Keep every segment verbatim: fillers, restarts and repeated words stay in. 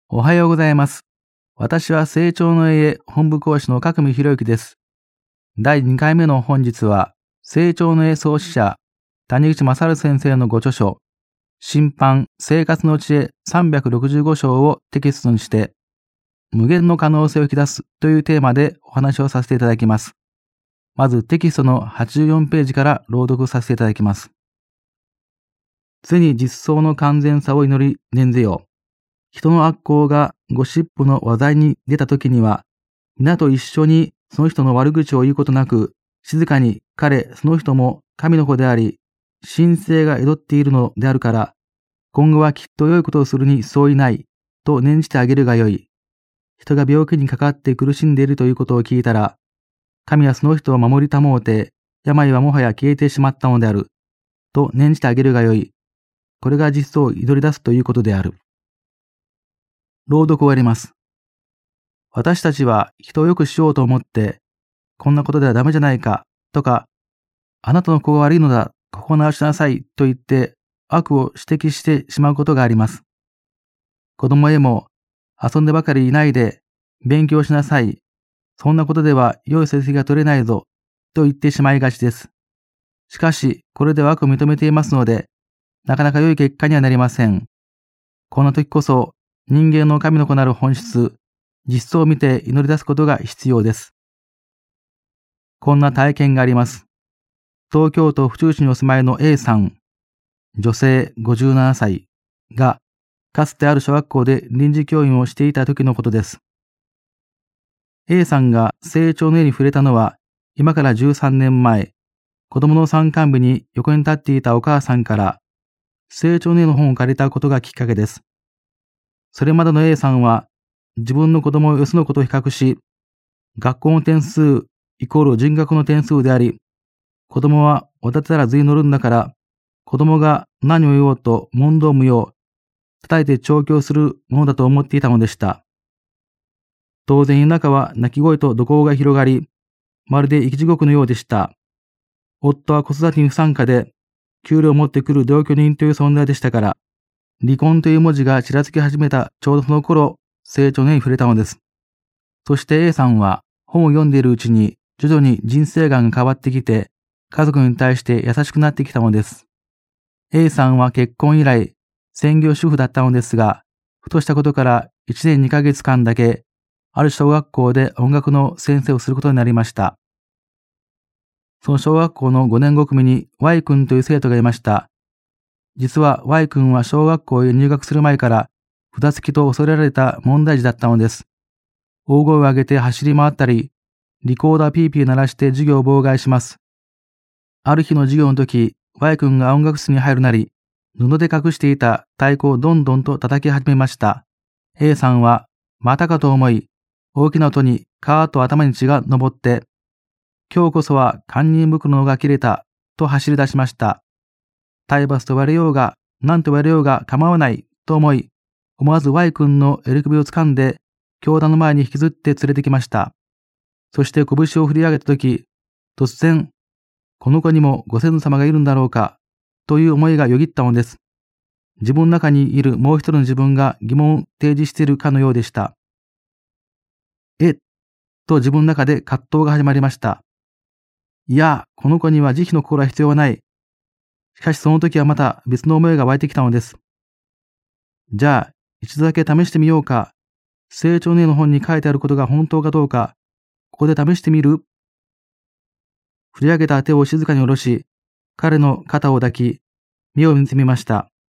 おはようございます。私は成長の家本部講師の角見博之です。だいにかいめの本日は、成長の家創始者、谷口勝先生のご著書、審判生活の知恵さんびゃくろくじゅうご章をテキストにして、無限の可能性を引き出すというテーマでお話をさせていただきます。まずテキストのはちじゅうよんページから朗読させていただきます。常に実相の完全さを祈り念ぜよ。人の悪行がゴシップの話題に出たときには、皆と一緒にその人の悪口を言うことなく、静かに彼、その人も神の子であり、神聖が宿っているのであるから、今後はきっと良いことをするに相違ない、と念じてあげるがよい。人が病気にかかって苦しんでいるということを聞いたら、神はその人を守りたもうて、病はもはや消えてしまったのである、と念じてあげるがよい。これが実相を祈り出すということである。朗読終わります。私たちは人を良くしようと思って、こんなことではダメじゃないか、とか、あなたの子が悪いのだ、ここを直しなさい、と言って悪を指摘してしまうことがあります。子供へも、遊んでばかりいないで、勉強しなさい、そんなことでは良い成績が取れないぞ、と言ってしまいがちです。しかし、これでは悪を認めていますので、なかなか良い結果にはなりません。こんな時こそ、人間の神の子なる本質、実相を見て祈り出すことが必要です。こんな体験があります。東京都府中市にお住まいの A さん、女性ごじゅうななさいが、かつてある小学校で臨時教員をしていた時のことです。A さんが成長の絵に触れたのは、今からじゅうさんねんまえ、子供の参観日に横に立っていたお母さんから、成長の絵の本を借りたことがきっかけです。それまでの A さんは自分の子供をよその子と比較し、学校の点数イコール人格の点数であり、子供はおだてたら図に乗るんだから、子供が何を言おうと問答無用、叩いて調教するものだと思っていたのでした。当然田舎は泣き声と怒号が広がり、まるで生き地獄のようでした。夫は子育てに不参加で、給料を持ってくる同居人という存在でしたから、離婚という文字がちらつき始めたちょうどその頃、成長の絵に触れたのです。そして A さんは本を読んでいるうちに徐々に人生観が変わってきて、家族に対して優しくなってきたのです。A さんは結婚以来、専業主婦だったのですが、ふとしたことからいちねんにかげつかんだけ、ある小学校で音楽の先生をすることになりました。その小学校のごねんご組に Y 君という生徒がいました。実は Y 君は小学校へ入学する前から札付きと恐れられた問題児だったのです。大声を上げて走り回ったり、リコーダーピーピー鳴らして授業を妨害します。ある日の授業の時、Y 君が音楽室に入るなり、布で隠していた太鼓をどんどんと叩き始めました。A さんはまたかと思い、大きな音にカーッと頭に血が上って、今日こそは堪忍袋が切れたと走り出しました。体罰と言われようが、何と言われようが構わないと思い、思わず Y 君の襟首を掴んで、教団の前に引きずって連れてきました。そして拳を振り上げたとき、突然、この子にもご先祖様がいるんだろうか、という思いがよぎったのです。自分の中にいるもう一人の自分が疑問を提示しているかのようでした。えっと自分の中で葛藤が始まりました。いや、この子には慈悲の心は必要はない。しかしその時はまた別の思いが湧いてきたのです。じゃあ、一度だけ試してみようか。成長の絵の本に書いてあることが本当かどうか、ここで試してみる？振り上げた手を静かに下ろし、彼の肩を抱き、目を見つめました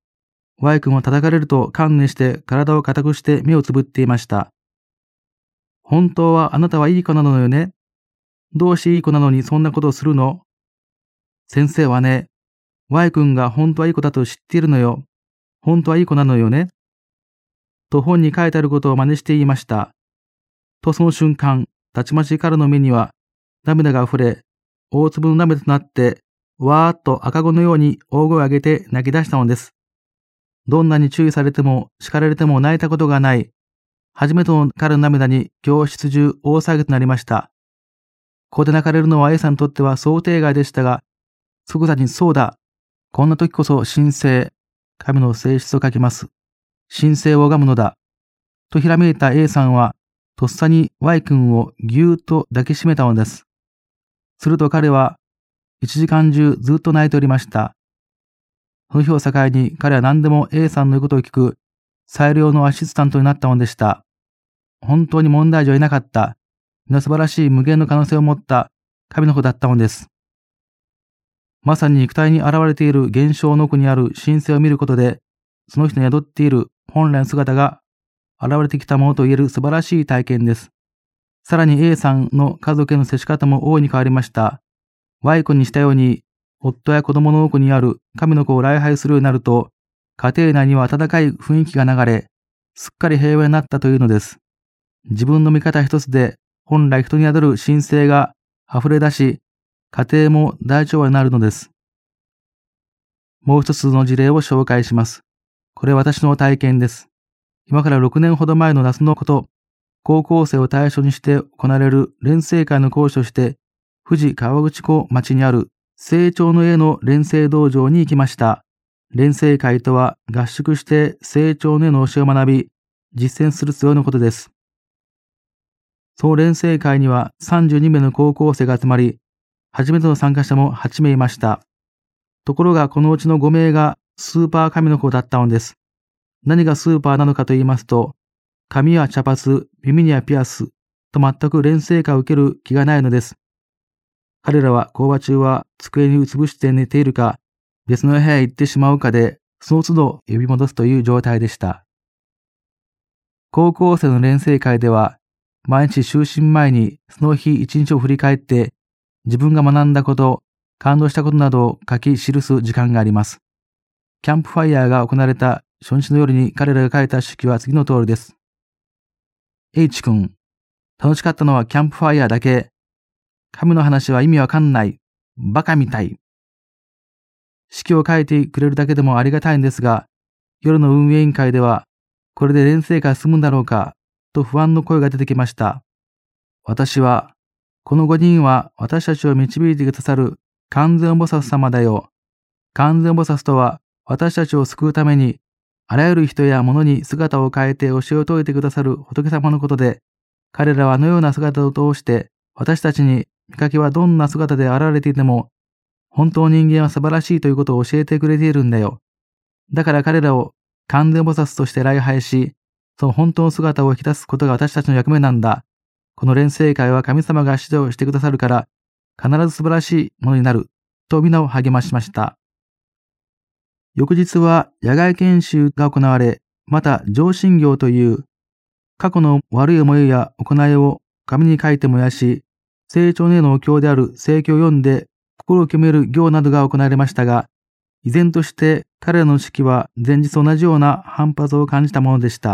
。Y 君は叩かれると観念して体を固くして目をつぶっていました。本当はあなたはいい子なのよね。どうしていい子なのにそんなことをするの？先生はね、Y 君が本当はいい子だと知っているのよ。本当はいい子なのよね。と本に書いてあることを真似して言いました。とその瞬間、たちまち彼の目には涙が溢れ、大粒の涙となって、わーっと赤子のように大声を上げて泣き出したのです。どんなに注意されても叱られても泣いたことがない。初めての彼の涙に教室中大騒ぎとなりました。ここで泣かれるのは A さんにとっては想定外でしたが、即座にそうだ。こんな時こそ神聖、神の性質を書きます。神聖を拝むのだ。 とひらめいた A さんは、とっさに Y 君をぎゅーっと抱きしめたのです。すると彼は、一時間中ずっと泣いておりました。その日を境に彼は何でも A さんの言うことを聞く最良のアシスタントになったのでした。本当に問題児はいなかった、素晴らしい無限の可能性を持った神の子だったのです。まさに肉体に現れている現象の奥にある神性を見ることで、その人に宿っている本来の姿が現れてきたものといえる素晴らしい体験です。さらに A さんの家族への接し方も大いに変わりました。Y 君にしたように、夫や子供の奥にある神の子を礼拝するようになると、家庭内には温かい雰囲気が流れ、すっかり平和になったというのです。自分の見方一つで、本来人に宿る神性が溢れ出し、家庭も大調和になるのです。もう一つの事例を紹介します。これは私の体験です。今からろくねんほど前の夏のこと、高校生を対象にして行われる錬成会の講師として、富士河口湖町にある成長の家の錬成道場に行きました。錬成会とは合宿して成長の家の教えを学び、実践する強いのことです。その錬成会にはさんじゅうにめいの高校生が集まり、初めての参加者もはちめいいました。ところがこのうちのごめいがスーパー神の子だったのです。何がスーパーなのかと言いますと、髪は茶髪、耳にはピアスと全く錬成会を受ける気がないのです。彼らは講話中は机にうつぶして寝ているか、別の部屋へ行ってしまうかで、その都度呼び戻すという状態でした。高校生の錬成会では、毎日就寝前にその日一日を振り返って、自分が学んだこと、感動したことなどを書き記す時間があります。キャンプファイヤーが行われた初日の夜に彼らが書いた手記は次の通りです。H 君、楽しかったのはキャンプファイヤーだけ。神の話は意味わかんない。バカみたい。式を書いてくれるだけでもありがたいんですが、夜の運営委員会では、これで錬成会進むんだろうか、と不安の声が出てきました。私は、このごにんは私たちを導いてくださる観世音菩薩様だよ。観世音菩薩とは、私たちを救うために、あらゆる人や物に姿を変えて教えを説いてくださる仏様のことで、彼らはあのような姿を通して、私たちに見かけはどんな姿で現れていても、本当の人間は素晴らしいということを教えてくれているんだよ。だから彼らを観世菩薩として礼拝し、その本当の姿を引き出すことが私たちの役目なんだ。この錬成会は神様が指導してくださるから、必ず素晴らしいものになる、と皆を励ましました。翌日は野外研修が行われ、また上信業という過去の悪い思いや行いを紙に書いて燃やし、成長へのお経である聖経を読んで心を清める行などが行われましたが、依然として彼らの式は前日同じような反発を感じたものでした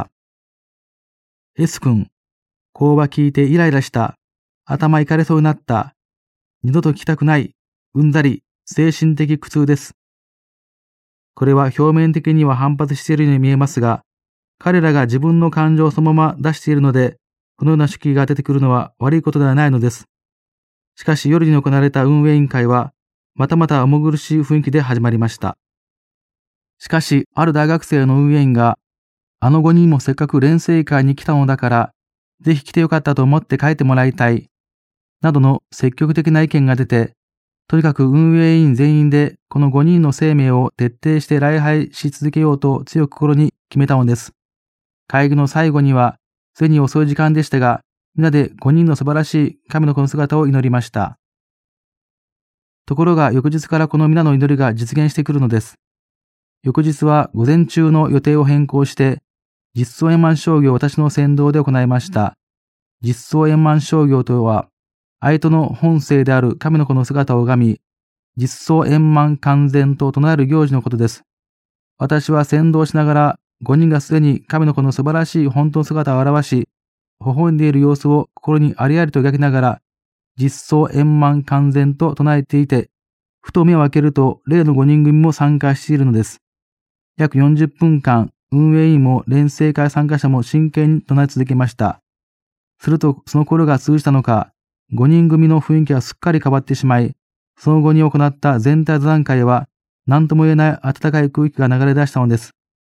。S 君、講話聞いてイライラした。頭いかれそうになった。二度と聞きたくない。うんざり、精神的苦痛です。これは表面的には反発しているように見えますが、彼らが自分の感情をそのまま出しているので、このような手記が出てくるのは悪いことではないのです。しかし夜に行われた運営委員会は、またまた重苦しい雰囲気で始まりました。しかし、ある大学生の運営員が、あのごにんもせっかく錬成会に来たのだから、ぜひ来てよかったと思って書いてもらいたい、などの積極的な意見が出て、とにかく運営委員全員でこのごにんの生命を徹底して礼拝し続けようと強く心に決めたのです。会議の最後には、すでに遅い時間でしたが、皆でごにんの素晴らしい神の子の姿を祈りました。ところが翌日からこの皆の祈りが実現してくるのです。翌日は午前中の予定を変更して、実相円満商業を私の先導で行いました。実相円満商業とは、愛との本性である神の子の姿を拝み、実相円満完全と唱える行事のことです。私は先導しながら、ごにんがすでに神の子の素晴らしい本当の姿を表し、微笑んでいる様子を心にありありと描きながら、実相円満完全と唱えていて、ふと目を開けると例のごにん組も参加しているのです。約よんじゅっぷんかん、運営員も錬成会参加者も真剣に唱え続けました。するとその頃が通じたのか、ごにん組の雰囲気はすっかり変わってしまい、その後に行った全体座談会は何とも言えない温かい空気が流れ出したのです。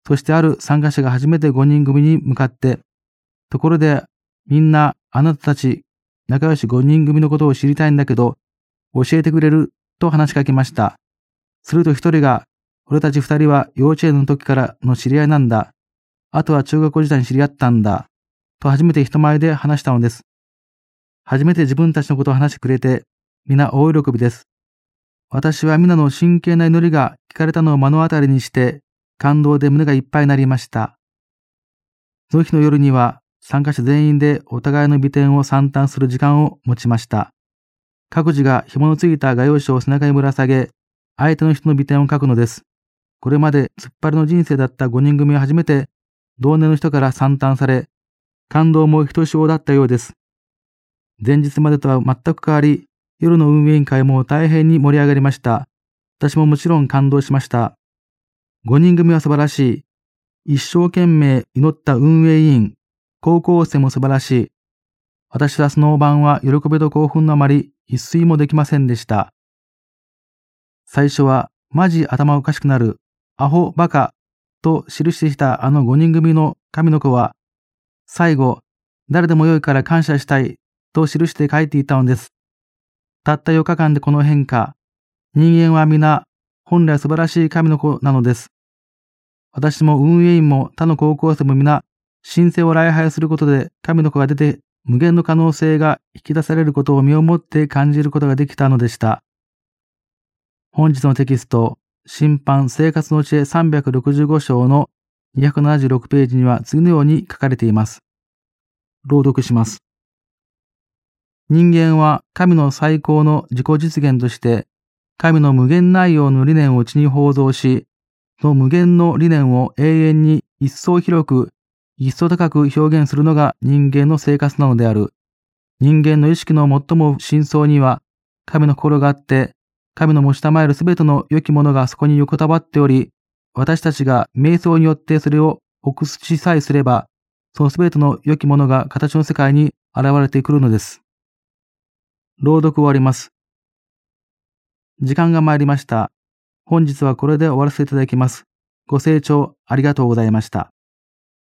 そしてある参加者が初めてごにん組に向かって、ところでみんなあなたたち仲良しごにん組のことを知りたいんだけど、教えてくれると話しかけました。すると一人が、俺たち二人は幼稚園の時からの知り合いなんだ。あとは中学校時代に知り合ったんだ。と初めて人前で話したのです。初めて自分たちのことを話してくれて、皆大喜びです。私は皆の真剣な祈りが聞かれたのを目の当たりにして、感動で胸がいっぱいになりました。その日の夜には、参加者全員でお互いの美点を賛嘆する時間を持ちました。各自が紐のついた画用紙を背中にぶら下げ、相手の人の美点を書くのです。これまで突っ張りの人生だったごにん組は初めて同年の人から賛嘆され、感動もひとしおだったようです。前日までとは全く変わり、夜の運営委員会も大変に盛り上がりました。私ももちろん感動しました。ごにん組は素晴らしい。一生懸命祈った運営委員、高校生も素晴らしい。私はその晩は喜びと興奮のあまり一睡もできませんでした。最初はマジ頭おかしくなる、アホバカと記してきたあのごにん組の神の子は、最後、誰でもよいから感謝したいと記して書いていたのです。たったよっかかんでこの変化、人間は皆本来素晴らしい神の子なのです。私も運営員も他の高校生も皆、神聖を礼拝することで神の子が出て無限の可能性が引き出されることを身をもって感じることができたのでした。本日のテキスト、審判生活の知恵さんびゃくろくじゅうご章のにひゃくななじゅうろくページには次のように書かれています。朗読します。人間は神の最高の自己実現として、神の無限内容の理念を内に放像し、その無限の理念を永遠に一層広く、一層高く表現するのが人間の生活なのである。人間の意識の最も深層には、神の心があって、神のもしたまえるすべての良きものがそこに横たわっており、私たちが瞑想によってそれを臆しさえすれば、そのすべての良きものが形の世界に現れてくるのです。朗読終わります。時間が参りました。本日はこれで終わらせていただきます。ご清聴ありがとうございました。